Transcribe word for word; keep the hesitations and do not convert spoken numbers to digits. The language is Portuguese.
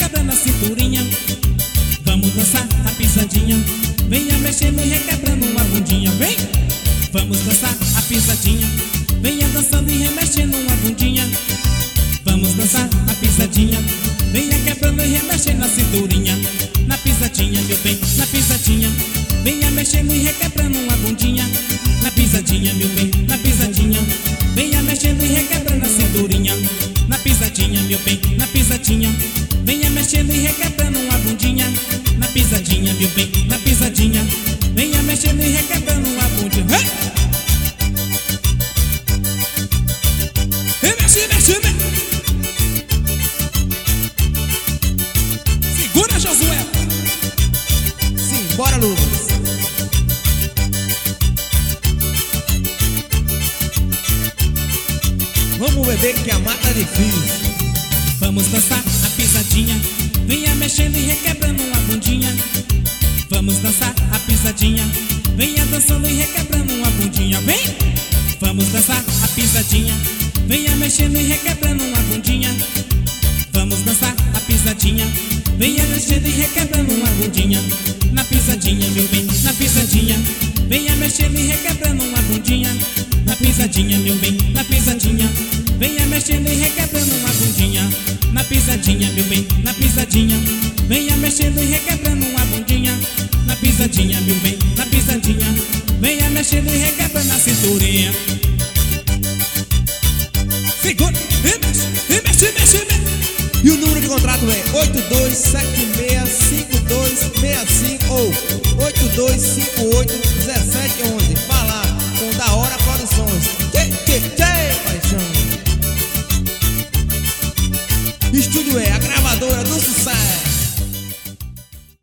requebrando a cinturinha. Vamos dançar a pisadinha. Venha mexendo e requebrando uma bundinha. Vem! Vamos dançar a pisadinha. Venha dançando e remexendo uma bundinha. Vamos dançar a pisadinha. Venha quebrando e remexendo a cinturinha. Na pisadinha, meu bem, na pisadinha. Venha mexendo e requebrando uma bundinha. Na pisadinha, meu bem, na pisadinha. Venha mexendo e requebrando a cinturinha. Na pisadinha, meu bem, na pisadinha. Venha mexendo e requebrando uma bundinha. Na pisadinha, meu bem, na pisadinha. Venha mexendo e requebrando uma bundinha. Hey! Mexe, mexe, mexe. Segura, Josué. Simbora, Lucas. Vamos beber que a mata é difícil. Vamos dançar a pisadinha. Venha mexendo e requebrando uma bundinha. Vamos dançar a pisadinha. Venha dançando e requebrando uma bundinha. Vem! Vamos dançar a pisadinha. Venha mexendo e requebrando uma bundinha. Vamos dançar a pisadinha. Venha mexendo e requebrando uma bundinha. Na pisadinha, meu bem, na pisadinha. Venha mexendo e requebrando uma bundinha. Na pisadinha, meu bem, na pisadinha. Venha mexendo e requebrando uma bundinha. Na pisadinha, meu bem, na pisadinha. Venha mexendo e requebrando uma bundinha. Na pisadinha, meu bem, na pisadinha. Venha mexendo e requebrando a cinturinha. Segura, e mexe, e mexe, mexe, mexe. E o número de contrato é oito dois sete seis cinco dois seis cinco ou oito dois cinco oito um sete um um.